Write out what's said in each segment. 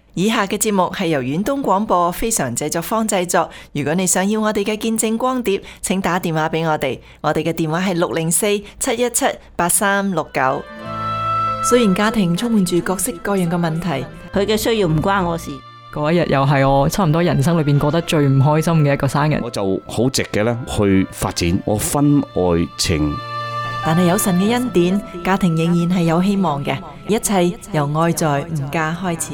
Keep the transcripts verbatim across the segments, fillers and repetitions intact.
以下嘅節目係由遠東廣播非常製作坊製作。如果你想要我哋嘅見證光碟，請打電話俾我哋。我哋嘅電話係六零四七一七八三六九。雖然家庭充滿住各式各樣嘅問題， 佢嘅需要唔關我事。 嗰一日又係我差唔多人生裏邊過得最唔開心嘅一個生日， 我就好直嘅咧去發展我婚外情。 但係有神嘅恩典，家庭仍然係有希望嘅。一切由愛在吾家開始。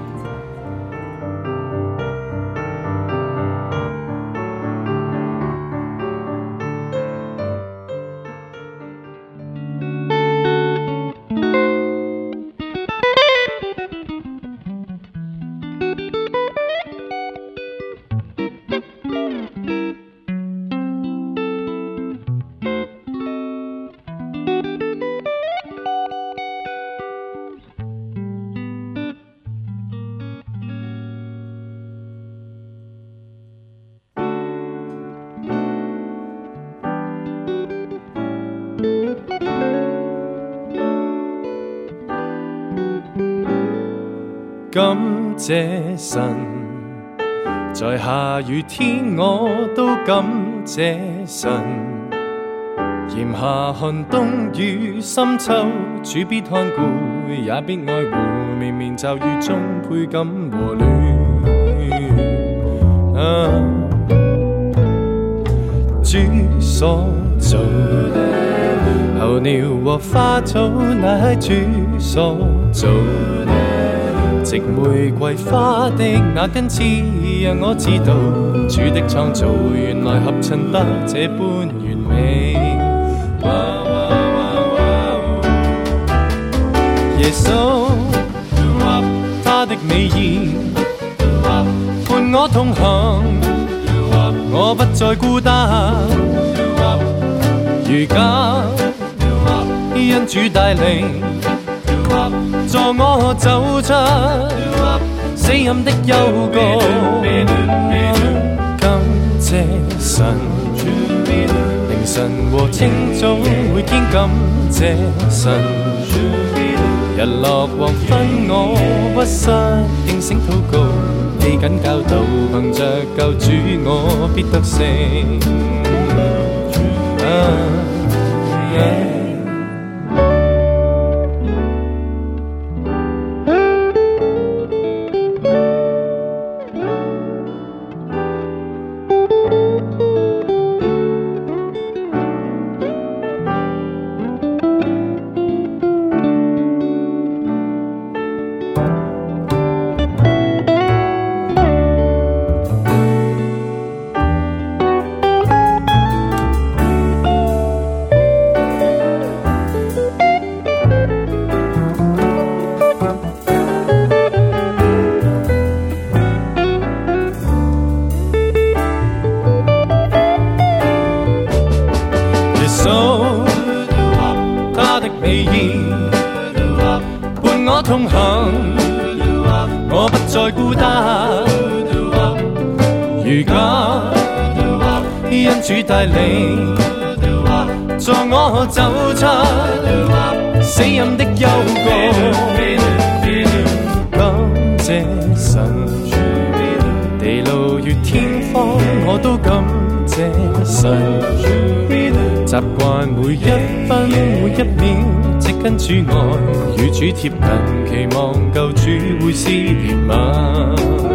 感謝神，在下雨天我都感謝神。炎夏寒冬與深秋，主必看顧，也必愛護。綿綿驟雨中倍感和暖。啊，主所造，候鳥和花草乃主所造。植玫瑰花的那根刺，讓我知道主的創造原來合襯得這般完美。耶穌，他的美意伴我同行，我不再孤單。如今因主帶領，助我走出死蔭的幽谷。感謝神，凌晨和清早每天感謝神。日落黃昏我屈膝應聲禱告，記緊教導，憑着救主我必得勝。啊 yeah同行，我不再孤單。如今因主帶領，助我走出死蔭的幽谷。感謝神，地路越天荒我都感謝神。習慣每一分每一秒，即跟主愛與主貼近，期望救主會施憐憫，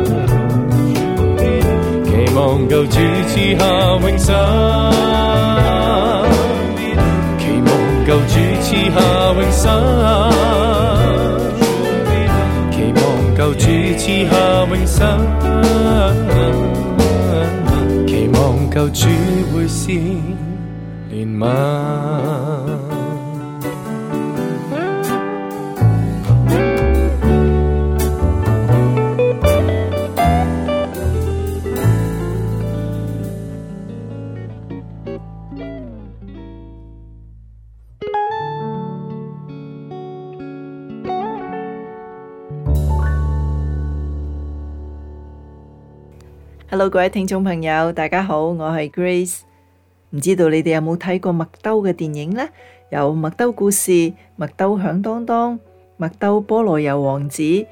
期望救主賜下永生，期望救主賜下永生，期望救主賜下永生，期望救主會施憐憫。 Hello， 各位聽眾朋友，大家好，我係 Grace。唔知道你哋有冇睇過麥兜嘅電影呢？有麥兜故事、麥兜響當當、麥兜菠蘿油王子，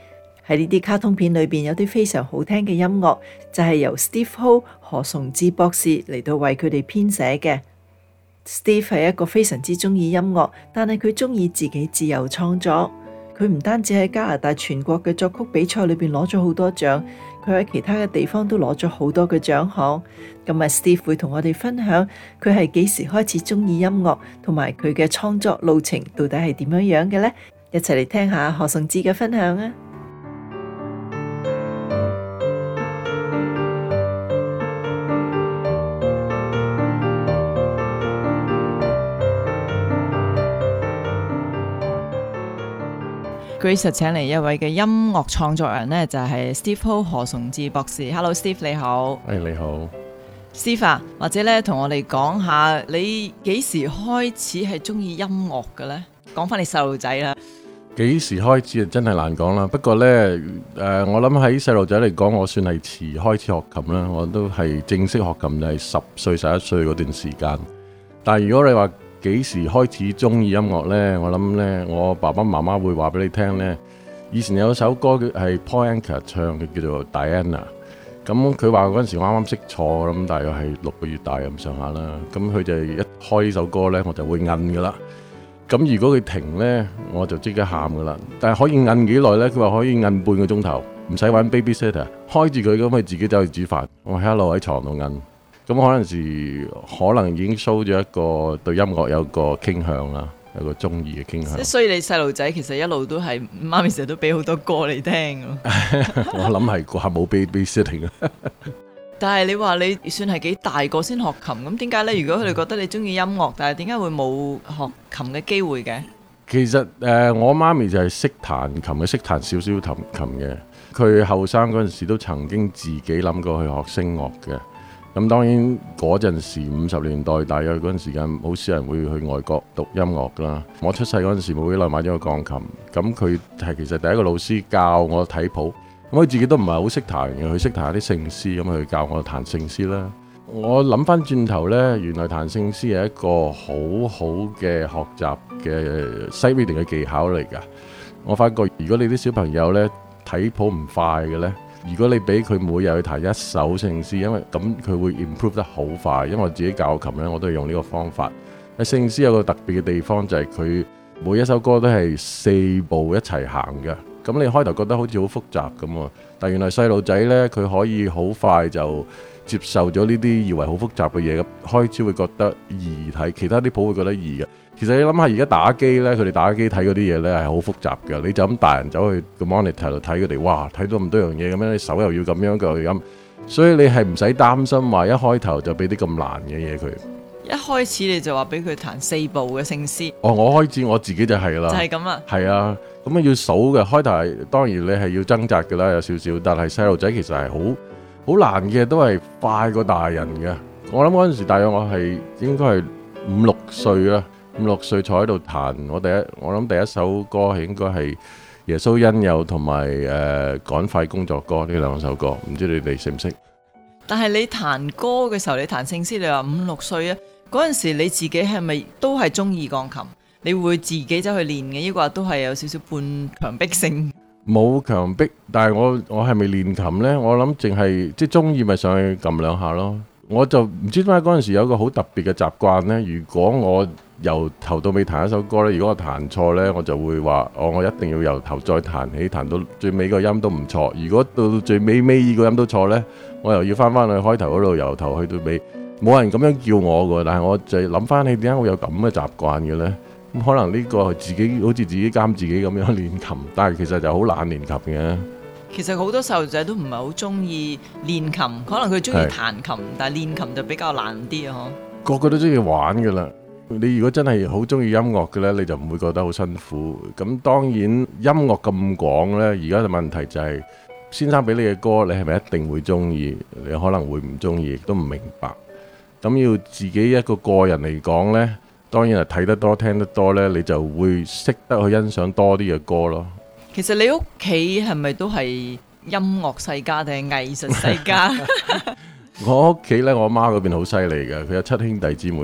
喺呢啲卡通片裏邊有啲非常好聽嘅音樂，就係由 Steve Ho 何崇智博士嚟到為佢哋編寫嘅。Steve 係一個非常之中意音樂，但係佢中意自己自由創作。佢唔單止喺加拿大全國嘅作曲比賽裏邊攞咗好多獎，佢喺其他嘅地方都攞咗好多嘅獎項。今日 Steve 會同我哋分享佢係幾時開始中意音樂，同埋佢嘅創作路程到底係點樣樣嘅呢？一齊嚟聽下何崇智嘅分享啊！Grace 請嚟一位嘅音樂創作人呢，就係 Steve Ho 何崇智博士。Hello Steve， 你好。 誒、hey, 你好 Steve 啊，或者咧同我哋講下你幾時開始係中意音樂嘅呢？講翻你細路仔啦。 幾時開始啊？真係難講啦。不過呢，誒、呃，我諗喺細路仔嚟講，我算係遲開始學琴啦。我都係正式學琴就係十歲、十一歲嗰段時間。但係如果你話幾時開始中意音樂呢？我諗呢，我爸爸媽媽會話俾你聽呢。以前有首歌係 Paul Anka 唱嘅，叫做 Diana。咁佢話嗰陣時我啱啱識坐，咁大約係六個月大咁上下啦。咁佢就一開呢首歌呢，我就會摁噶啦。咁如果佢停呢，我就即刻喊噶啦。但係可以摁幾耐呢？佢話可以摁半個鐘頭，唔使揾 babysitter，開住佢咁，佢自己走去煮飯。我喺一路喺床度摁。咁可能時可能已經 show 咗一個對音樂有個傾向啦，有個中意嘅傾向。 所以你細路仔其實一路都係媽咪成日都俾好多歌你聽我諗係啩，冇 babysitting 但係你話你算係幾大個先學琴，咁點解呢？如果佢哋覺得你中意音樂，但係點解會冇學琴嘅機會嘅？ 其實誒、呃，我媽咪就係識彈琴嘅，識彈少少琴琴嘅。佢後生嗰陣時都曾經自己諗過去學聲樂嘅。咁當然嗰陣時五十年代大約嗰陣時間，好少人會去外國讀音樂㗎啦。我出世嗰陣時冇幾耐買咗個鋼琴，咁佢係其實第一個老師教我睇譜，咁佢自己都唔係好識彈嘅，佢識彈下啲聖詩，咁佢教我彈聖詩啦。我諗翻轉頭呢，原來彈聖詩係一個好好嘅學習嘅 sight reading 嘅技巧嚟㗎。我發覺如果你啲小朋友呢睇譜唔快嘅呢，如果你俾佢每日去彈一首聖詩，因為咁佢會 improve 得好快。因為我自己教琴咧，我都係用呢個方法。喺聖詩有個特別嘅地方就係佢每一首歌都係四步一齊行嘅。咁你開頭覺得好似好複雜咁喎，但原來細路仔呢，佢可以好快就接受咗呢啲以為好複雜嘅嘢，開始會覺得易睇，其他啲譜會覺得易嘅。其實你諗下，而家打機呢，佢哋打機睇嗰啲嘢呢係好複雜嘅。你就咁大人走去個 monitor 度睇佢哋，哇，睇到咁多樣嘢咁樣，你手又要咁樣，腳又要咁，所以你係唔使擔心話一開頭就俾啲咁難嘅嘢佢。 一開始你就話俾佢彈四部嘅聖詩。 哦，我開始我自己就係啦， 就係咁啦。 係啊，咁啊要數嘅，開頭係當然你係要掙扎嘅啦，有少少，但係細路仔其實係好好難嘅，都係快過大人嘅。我諗嗰陣時大約我係應該係五六歲啦。五六歲坐喺度彈，我第一我諗第一首歌係應該係耶穌恩友同埋誒趕快工作歌呢兩首歌，唔知你哋識唔識？ 但係你彈歌嘅時候，你彈聖詩，你話五六歲啊，嗰陣時你自己係咪都係中意鋼琴？你會自己走去練嘅，抑或都係有少少半強迫性？ 冇強迫，但係我我係咪練琴呢？我諗淨係即係中意咪上去撳兩下咯。我就唔知點解嗰陣時有一個好特別嘅習慣呢。如果我由頭到尾彈一首歌呢，如果我彈錯呢，我就會話哦，我一定要由頭再彈起，彈到最尾個音都唔錯。如果到最尾尾個音都錯呢，我又要翻翻去開頭嗰度，由頭去到尾。冇人咁樣叫我㗎，但係我就諗翻起點解會有咁嘅習慣嘅呢？咁可能呢個係自己好似自己監自己咁樣練琴，但係其實就好懶練琴嘅。 其實好多細路仔都唔係好中意練琴，可能佢中意彈琴，但係練琴就比較難啲啊！嗬，個個都中意玩㗎啦。你如果真係好中意音樂嘅呢，你就唔會覺得好辛苦。咁當然音樂咁廣呢，而家嘅問題就係先生俾你嘅歌，你係咪一定會中意？你可能會唔中意，亦都唔明白。咁要自己一個個人嚟講呢，當然係睇得多聽得多呢，你就會識得去欣賞多啲嘅歌咯。 其實你屋企係咪都係音樂世家定係藝術世家？ 我屋企呢，我媽嗰邊好犀利嘅，佢有七兄弟姊妹，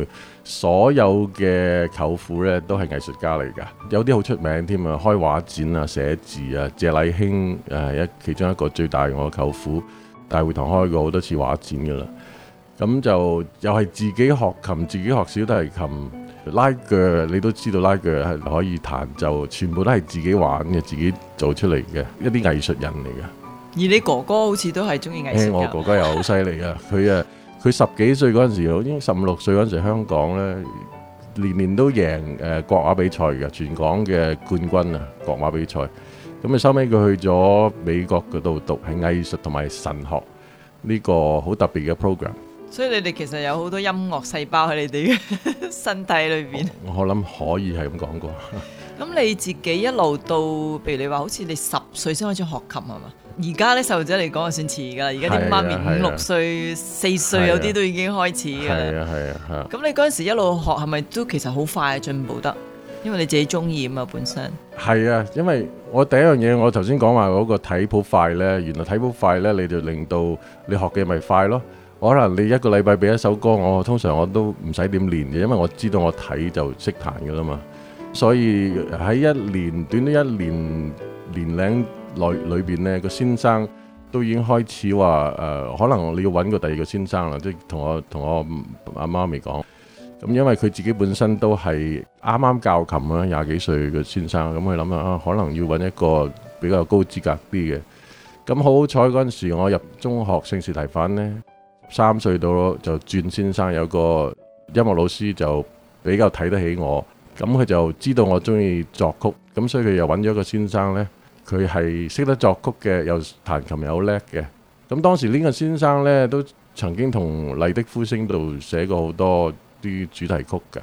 所有嘅舅父咧都係藝術家嚟㗎，有啲好出名添啊，開畫展啊、寫字啊。謝禮興誒一其中一個最大我舅父，大會堂開過好多次畫展㗎啦。咁就又係自己學琴，自己學小提琴、拉鋸，你都知道拉鋸係可以彈，就全部都係自己玩嘅，自己做出嚟嘅一啲藝術人嚟嘅。 而你哥哥好似都係中意藝術㗎。 我哥哥又好犀利㗎，佢啊佢十幾歲嗰陣時，好似十五六歲嗰陣時，香港咧年年都贏誒國畫比賽嘅，全港嘅冠軍啊，國畫比賽。咁啊收尾佢去咗美國嗰度讀係藝術同埋神學呢個好特別嘅 program。 所以你哋其實有好多音樂細胞喺你哋嘅身體裏邊。 我諗可以係咁講過。 咁你自己一路到，譬如你話好似你十歲先開始學琴係嘛？而家咧細路仔嚟講就算遲㗎啦，而家啲媽咪五六歲、四歲有啲都已經開始㗎啦。 係啊係啊係啊。 咁你嗰陣時一路學係咪都其實好快進步得？因為你自己中意啊嘛本身。係啊，因為我第一樣嘢我頭先講話嗰個睇譜快咧，原來睇譜快咧你就令到你學嘅咪快咯。可能你一個禮拜俾一首歌，我通常我都唔使點練嘅，因為我知道我睇就識彈㗎啦嘛。所以喺一年短短一年年齡內裏邊咧，個先生都已經開始話誒、呃，可能你要揾個第二個先生啦，即係同我同我阿媽咪講。咁因為佢自己本身都係啱啱教琴啦，廿幾歲嘅先生，咁佢諗下啊，可能要揾一個比較高資格啲嘅。咁好好彩嗰陣時，我入中學聖士提反咧，三歲到就轉先生，有個音樂老師就比較睇得起我，咁佢就知道我中意作曲，咁所以佢又揾咗個先生呢，佢係識得作曲嘅，又彈琴又好叻嘅。咁當時呢個先生呢，都曾經同麗的呼聲度寫過好多啲主題曲㗎。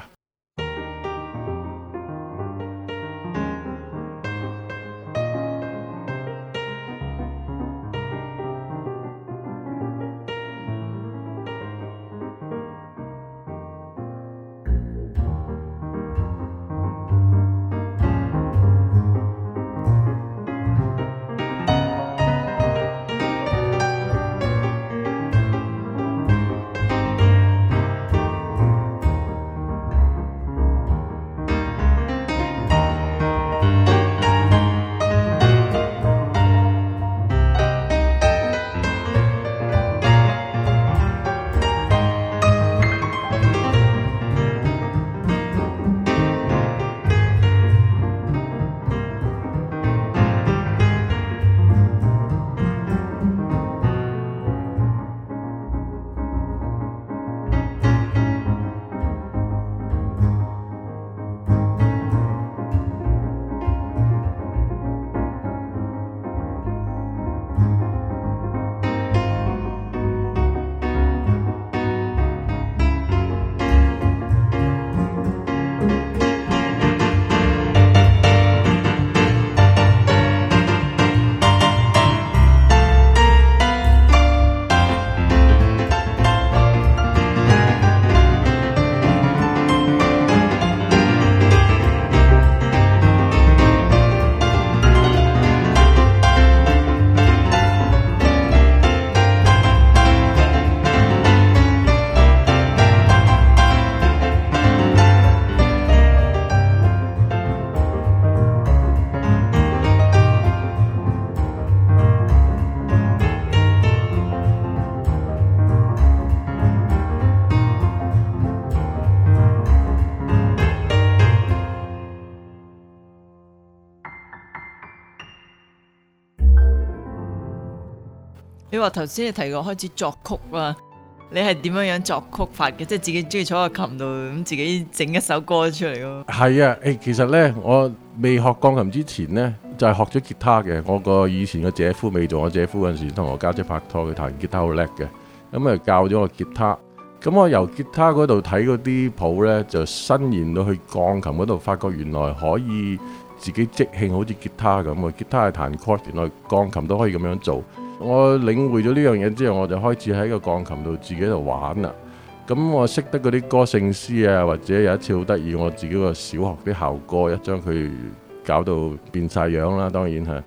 你話頭先你提過開始作曲啦，你係點樣樣作曲法嘅？即係自己中意坐喺個琴度咁，自己整一首歌出嚟咯。係啊，誒，其實呢，我未學鋼琴之前呢，就係、是、學咗吉他嘅。我個以前嘅姐夫未做我姐夫嗰陣時，同我家姐拍拖，佢彈吉他好叻嘅，咁啊教咗我吉他。咁我由吉他嗰度睇嗰啲譜呢，就伸延到去鋼琴嗰度，發覺原來可以自己即興，好似吉他咁啊！吉他係彈 chord，原來鋼琴都可以咁樣做。我領會咗呢樣嘢之後，我就開始喺個鋼琴度自己喺度玩啦。咁我識得嗰啲歌聖詩啊，或者有一次好得意，我自己個小學啲校歌一將佢搞到變晒樣啦。當然係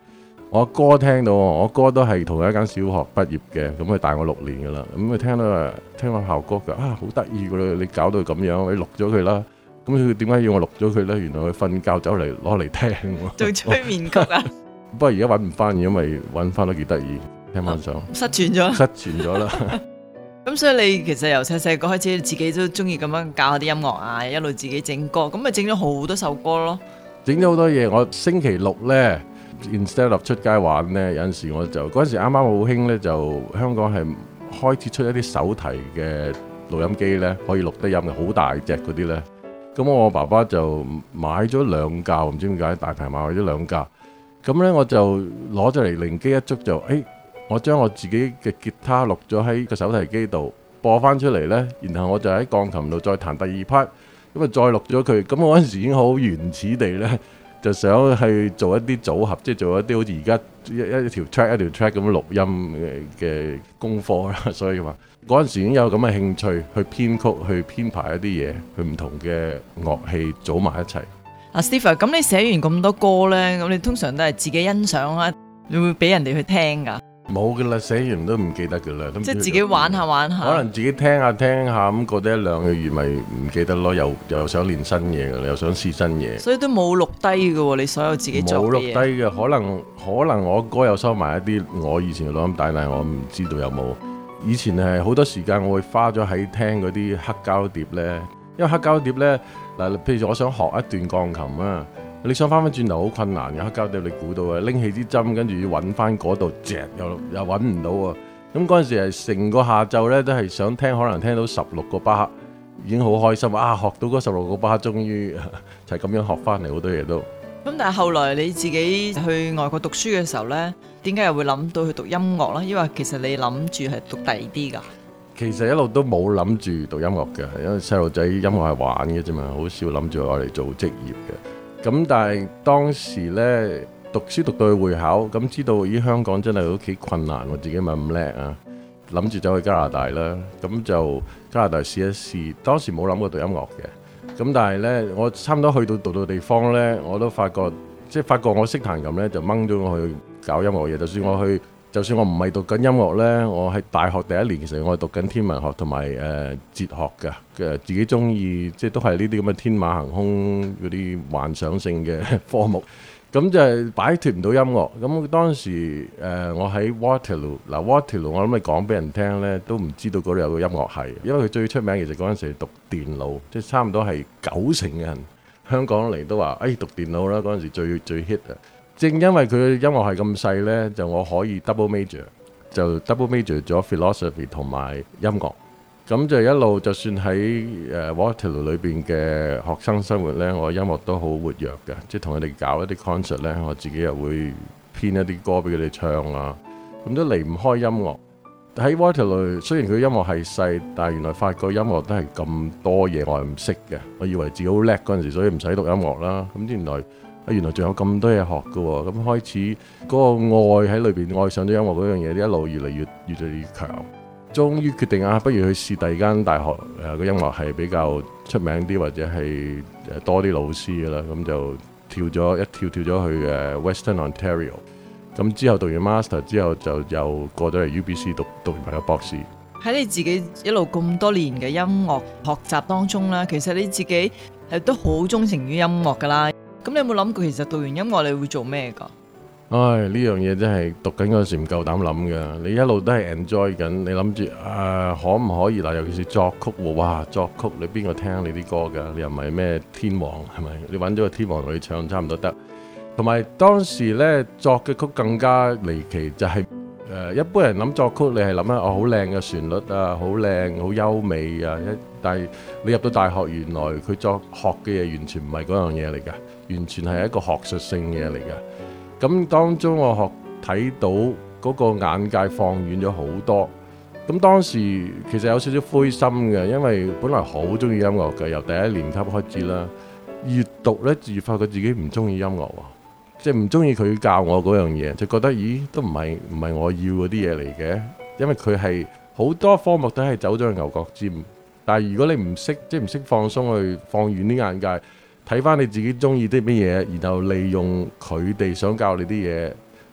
我哥聽到，我哥都係同一間小學畢業嘅，咁佢大我六年噶啦。咁佢聽到話，聽我校歌嘅啊，好得意噶啦！你搞到咁樣，你錄咗佢啦。咁佢點解要我錄咗佢呢？原來佢瞓覺走嚟攞嚟聽， 做催眠曲啊！ 不過而家揾唔翻，因為揾翻都幾得意，聽翻上失傳咗， 失傳咗啦。 咁所以你其實由細細個開始，自己都中意咁樣教下啲音樂啊，一路自己整歌，咁咪整咗好多首歌咯。 整咗好多嘢，我星期六呢 instead of 出街玩呢，有陣時我就嗰陣時啱啱好興呢，就香港係開始出一啲手提嘅錄音機呢，可以錄得音嘅，好大隻嗰啲呢。咁我爸爸就買咗兩架，唔知點解大牌買咗兩架。咁呢，我就攞咗嚟靈機一觸就，誒，我將我自己嘅吉他錄咗喺個手提機度播翻出嚟呢，然後我就喺鋼琴度再彈第二 part，咁啊再錄咗佢。咁我嗰陣時已經好原始地呢，就想去做一啲組合，即係做一啲好似而家一一條 track 一條 track 咁錄音嘅功課啦。所以話嗰陣時已經有咁嘅興趣去編曲、去編排一啲嘢，去唔同嘅樂器組埋一齊。 阿 Steve，咁你寫完咁多歌呢，咁你通常都係自己欣賞啊，你會俾人哋去聽㗎？ 冇㗎啦，寫完都唔記得㗎啦。 即係自己玩下玩下。 可能自己聽下聽下咁，過得一兩個月咪唔記得咯，又又想練新嘢㗎啦，又想試新嘢。 所以都冇錄低㗎喎，你所有自己做嘅嘢。冇錄低嘅，可能可能我歌有收埋一啲我以前嘅錄音帶，但係我唔知道有冇。以前係好多時間我會花咗喺聽嗰啲黑膠碟呢，因為黑膠碟呢，嗱，譬如我想學一段鋼琴啊。你想翻返轉頭好困難嘅，黑膠碟你估到啊，拎起支針跟住要揾翻嗰度隻又又揾唔到啊！咁嗰陣時係成個下晝呢，都係想聽，可能聽到十六個巴克已經好開心啊！學到嗰十六個巴克，終於就係咁樣學翻嚟好多嘢都。 咁但係後來你自己去外國讀書嘅時候呢，點解又會諗到去讀音樂呢？因為其實你諗住係讀第二啲㗎。其實一路都冇諗住讀音樂嘅，因為細路仔音樂係玩嘅啫嘛，好少諗住我嚟做職業嘅。咁但係當時呢，讀書讀到去會考，咁知道咦香港真係都幾困難，我自己咪咁叻啊，諗住走去加拿大啦，咁就加拿大試一試。當時冇諗過讀音樂嘅，咁但係呢，我差唔多去到讀到地方呢，我都發覺即係發覺我識彈琴呢，就掹咗我去搞音樂嘢。就算我去，就算我唔係讀緊音樂呢，我喺大學第一年其實我係讀緊天文學同埋誒哲學嘅，嘅自己中意即係都係呢啲咁嘅天馬行空嗰啲幻想性嘅科目，咁就係擺脫唔到音樂。咁當時誒、呃、我喺 Waterloo， 嗱 Waterloo 我諗你講俾人聽呢，都唔知道嗰度有個音樂系，因為佢最出名其實嗰陣時係讀電腦，即係差唔多係九成嘅人香港嚟都話誒、哎、讀電腦啦，嗰陣時最最 hit 啊！正因為佢嘅音樂係咁細呢，就我可以 double major， 就 double major 咗 philosophy 同埋音樂，咁就一路就算喺誒 Waterloo 裏邊嘅學生生活呢，我音樂都好活躍嘅，即係同佢哋搞一啲 concert 呢，我自己又會編一啲歌俾佢哋唱啊，咁都離唔開音樂。喺 Waterloo 雖然佢音樂係細，但係原來發覺音樂都係咁多嘢我係唔識嘅，我以為自己好叻嗰陣時，所以唔使讀音樂啦。咁原來原來仲有咁多嘢學㗎喎，咁開始嗰個愛喺裏邊愛上咗音樂嗰樣嘢，一路越嚟越越嚟越強。終於決定啊，不如去試第二間大學誒，個音樂係比較出名啲，或者係誒多啲老師㗎啦。咁就跳咗一跳跳咗去誒 Western Ontario。咁之後讀完 master 之後，就又過咗嚟 U B C 讀讀完埋個博士。喺你自己一路咁多年嘅音樂學習當中啦，其實你自己係都好鍾情於音樂㗎啦。咁你有冇諗過其實讀完音樂你會做咩㗎？唉，呢樣嘢真係讀緊嗰時唔夠膽諗㗎。你一路都係 enjoy 緊，你諗住啊可唔可以嗱？尤其是作曲喎，哇作曲你邊個聽你啲歌㗎？你又唔係咩天王係咪？你揾咗個天王同你唱差唔多得。同埋當時呢作嘅曲更加離奇，就係、是、誒、呃、一般人諗作曲你係諗啊哦好靚嘅旋律啊，好靚好優美啊，一但係你入到大學，原來佢作學嘅嘢完全唔係嗰樣嘢嚟㗎，完全係一個學術性嘅嘢嚟㗎。咁當中我學睇到嗰個眼界放遠咗好多。咁當時其實有少少灰心嘅，因為本來好中意音樂嘅，由第一年級開始啦，越讀呢越發覺自己唔中意音樂喎，即係唔中意佢教我嗰樣嘢，就覺得咦都唔係唔係我要嗰啲嘢嚟嘅，因為佢係好多科目都係走咗去牛角尖。但係如果你唔識即係唔識放鬆去放遠啲眼界，睇翻你自己中意啲乜嘢，然後利用佢哋想教你啲嘢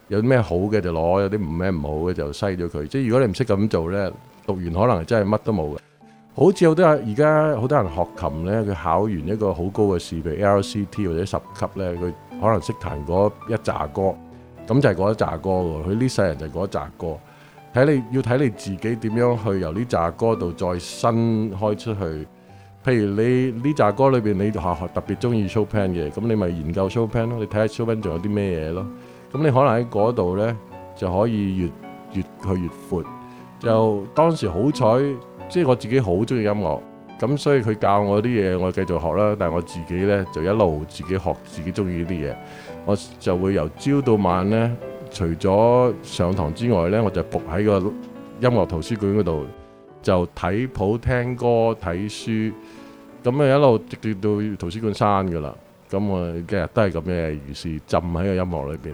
有啲咩好嘅就攞，有啲唔咩唔好嘅就篩咗佢。即係如果你唔識咁做呢，讀完可能真係乜都冇嘅。好似好多人而家好多人學琴呢，佢考完一個好高嘅試，譬如 L C T 或者十級呢，佢可能識彈嗰一紮歌，咁就係嗰一紮歌喎。佢呢世人就係嗰一紮歌。睇你要睇你自己點樣去由呢紮歌度再新開出去。譬如你呢紮歌裏邊你學學特別中意 Chopin 嘅，咁你咪研究 Chopin 咯。你睇下 Chopin 仲有啲咩嘢咯。咁你可能喺嗰度呢，就可以越越去越闊。就當時好彩，即係我自己好中意音樂，咁所以佢教我啲嘢，我繼續學啦。但係我自己呢，就一路自己學自己中意啲嘢，我就會由朝到晚呢，除咗上堂之外呢，我就伏喺個音樂圖書館嗰度，就睇譜、聽歌、睇書，咁啊一路直至到圖書館閂噶啦。咁我日日都係咁嘅，於是浸喺個音樂裏邊。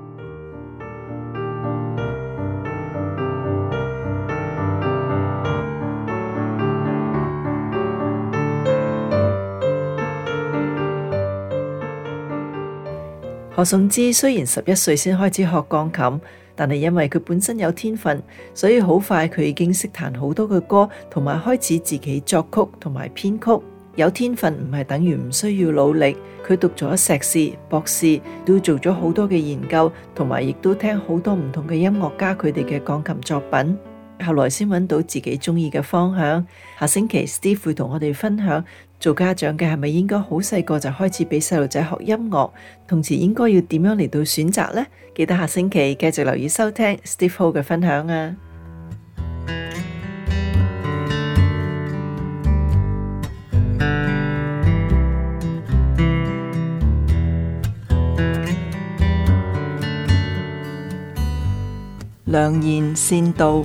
何頌芝雖然十一歲先開始學鋼琴，但係因為佢本身有天分，所以好快佢已經識彈好多嘅歌，同埋開始自己作曲同埋編曲。有天分唔係等於唔需要努力，佢讀咗碩士、博士，都做咗好多嘅研究，同埋亦都聽好多唔同嘅音樂家佢哋嘅鋼琴作品，後來先揾到自己中意嘅方向。下星期 Steve 會同我哋分享，做家長嘅係咪應該好細個就開始俾細路仔學音樂，同時應該要點樣嚟到選擇呢？記得下星期繼續留意收聽 Steve Ho 嘅分享啊！良言善道。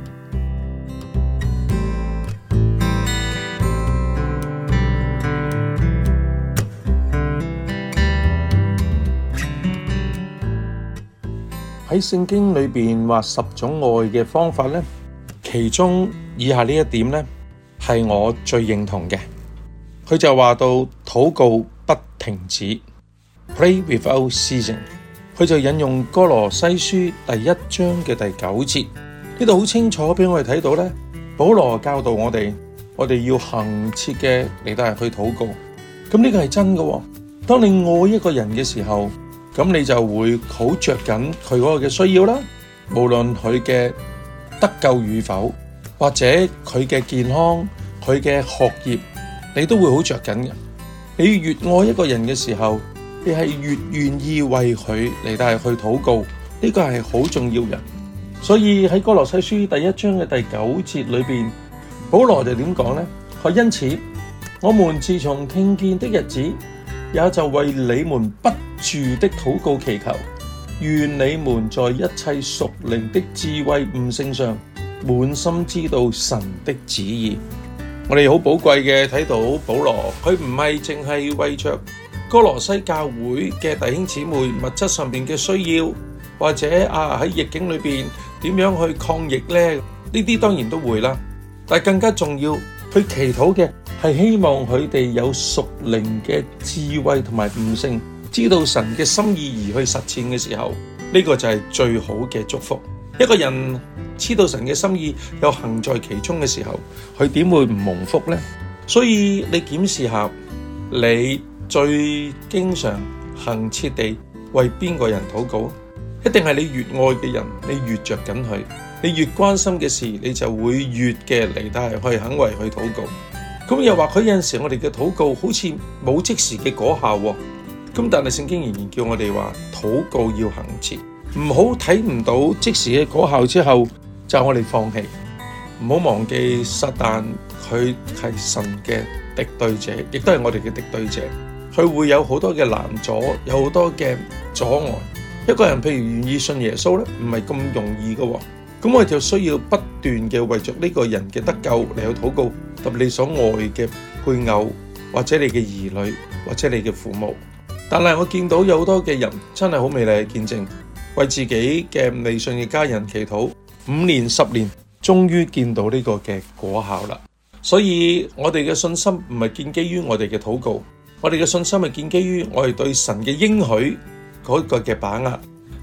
喺聖經裏邊話十種愛嘅方法呢，其中以下呢一點呢係我最認同嘅。佢就話到禱告不停止 ，Pray without ceasing。佢就引用歌羅西書第一章嘅第九節，呢度好清楚俾我哋睇到呢，保羅教導我哋，我哋要恆切嘅嚟到去禱告。咁呢個係真嘅喎。當你愛一個人嘅時候，咁你就會好着緊佢嗰個嘅需要啦，無論佢嘅得救與否，或者佢嘅健康、佢嘅學業，你都會好着緊嘅。你越愛一個人嘅時候，你係越願意為佢嚟到去禱告，呢個係好重要嘅。所以喺歌羅西書第一章嘅第九節裏邊，保羅就點講呢？佢因此，我們自從聽見的日子，也就為你們不住的禱告祈求，願你們在一切屬靈的智慧悟性上，滿心知道神的旨意。我哋好寶貴嘅睇到保羅，佢唔係淨係為着歌羅西教會嘅弟兄姊妹物質上面嘅需要，或者啊喺逆境裏邊點樣去抗疫呢？呢啲當然都會啦，但係更加重要，佢祈禱嘅係希望佢哋有屬靈嘅智慧同埋悟性，知道神嘅心意而去實踐嘅時候，呢個就係最好嘅祝福。一個人知道神嘅心意又行在其中嘅時候，佢點會唔蒙福呢？所以你檢視下，你最經常恆切地為邊個人禱告？一定係你越愛嘅人，你越着緊佢，你越關心嘅事，你就會越嘅嚟得去肯為佢禱告。咁又或許有陣時我哋嘅禱告好似冇即時嘅果效，咁但係聖經仍然叫我哋話禱告要恆切，唔好睇唔到即時嘅果效之後就我哋放棄。唔好忘記撒旦佢係神嘅敵對者，亦都係我哋嘅敵對者。佢會有好多嘅攔阻，有好多嘅阻礙。一個人譬如願意信耶穌咧，唔係咁容易嘅，咁我哋就需要不斷嘅為着呢個人嘅得救嚟去禱告，特別你所愛嘅配偶，或者你嘅兒女，或者你嘅父母。但係我見到有好多嘅人真係好美麗嘅見證，為自己嘅未信嘅家人祈禱，五年十年，終於見到呢個嘅果效啦。所以我哋嘅信心唔係建基於我哋嘅禱告，我哋嘅信心係建基於我哋對神嘅應許嗰個嘅把握，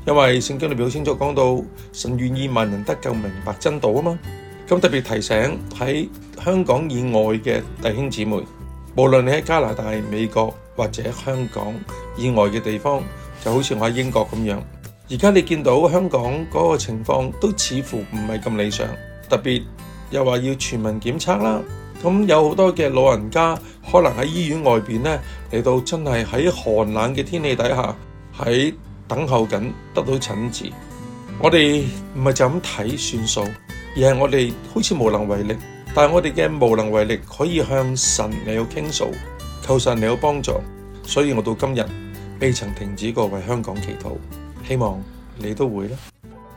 因為聖經裏邊好清楚講到神願意萬人得救，明白真道啊嘛。咁特別提醒喺香港以外嘅弟兄姊妹，無論你喺加拿大、美國或者香港以外嘅地方，就好似我喺英國咁樣。而家你見到香港嗰個情況都似乎唔係咁理想，特別又話要全民檢測啦。咁有好多嘅老人家可能喺醫院外邊呢，嚟到真係喺寒冷嘅天氣底下喺等候緊得到診治。我哋唔係就咁睇算數，而係我哋好似無能為力。但係我哋嘅無能為力可以向神嚟到傾訴，求神嚟到幫助。所以我到今日未曾停止過為香港祈禱，希望你都會啦。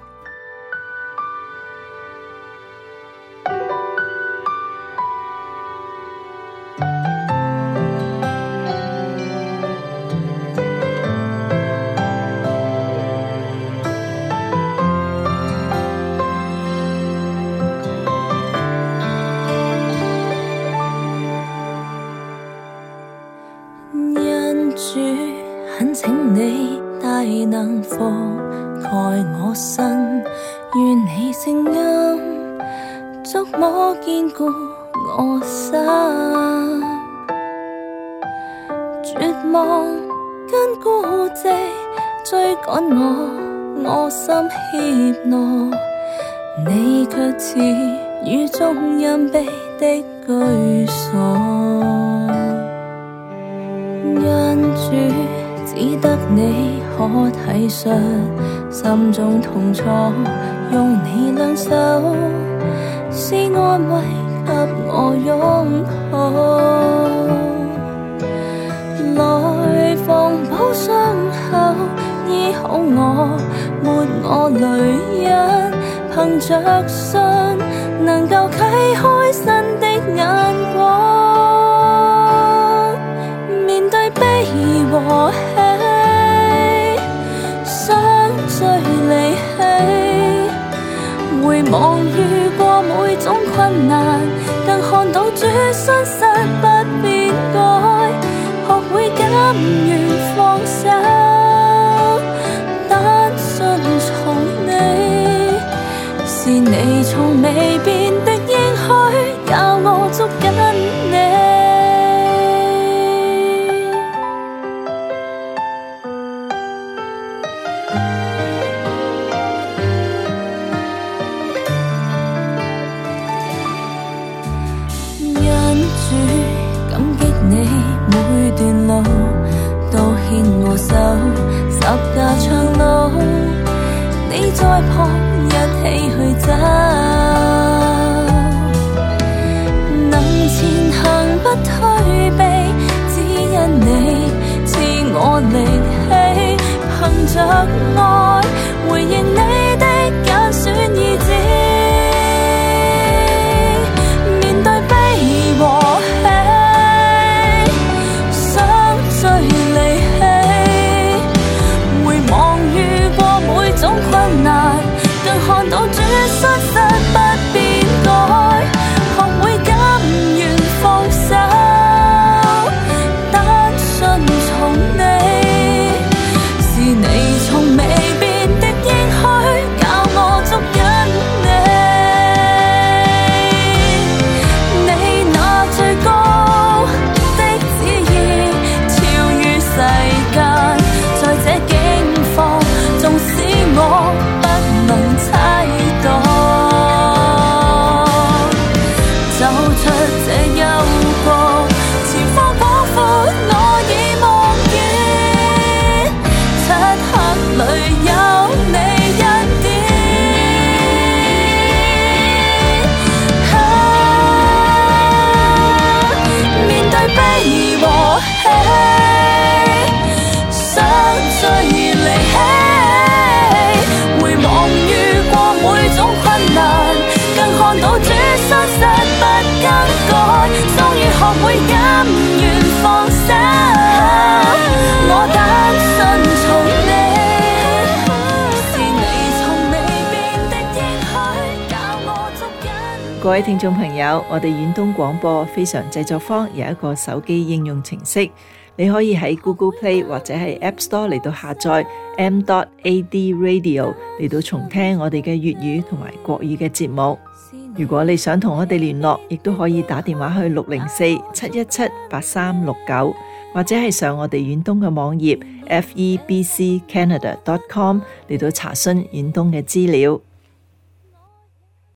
主，懇請你大能覆蓋我身，願你聲音觸摸堅固我心，絕望跟孤寂追趕我，我心怯懦，你卻似雨中蔭庇的居所。因主只得你可體恤心中痛楚，用你兩手是安慰給我擁抱，來縫補傷口，醫好我，抹我淚印，憑着信能夠啟開新的眼光。悲和喜，相聚離棄，回望遇過每種困難，更看到主信實不變改，學會甘願放手，單順從你，是你從未變的應許，教我捉緊你。手十架長路，你在旁一起去走，能前行不退避，只因你賜我力氣，憑着愛回應你的揀選意志，面對悲和喜，相聚離棄，種困難，更看到主信實不變改，學會甘願放手，單順從你，是你從未變的應許，教我捉緊你。你那最高的旨意，超於世間，在這境況，縱使我不能猜度，走出這幽谷，前方廣闊我已望見，漆黑裏有你恩典，啊，面對悲和喜，相聚離棄，看到主信實不更改，終於學會甘願放手，我單順從你，是你從未變的應許，教我捉緊。 各位聽眾朋友，我哋遠東廣播非常製作坊有一個手機應用程式， 你可以喺 Google Play 或者係 App Store 嚟到下載 m dot a d radio 嚟到重聽我哋嘅粵語同埋國語嘅節目。如果你想同我哋聯絡，亦都可以打電話去六零四七一七八三六九，或者係上我哋遠東嘅網頁 f e b c canada dot com 嚟到查詢遠東嘅資料。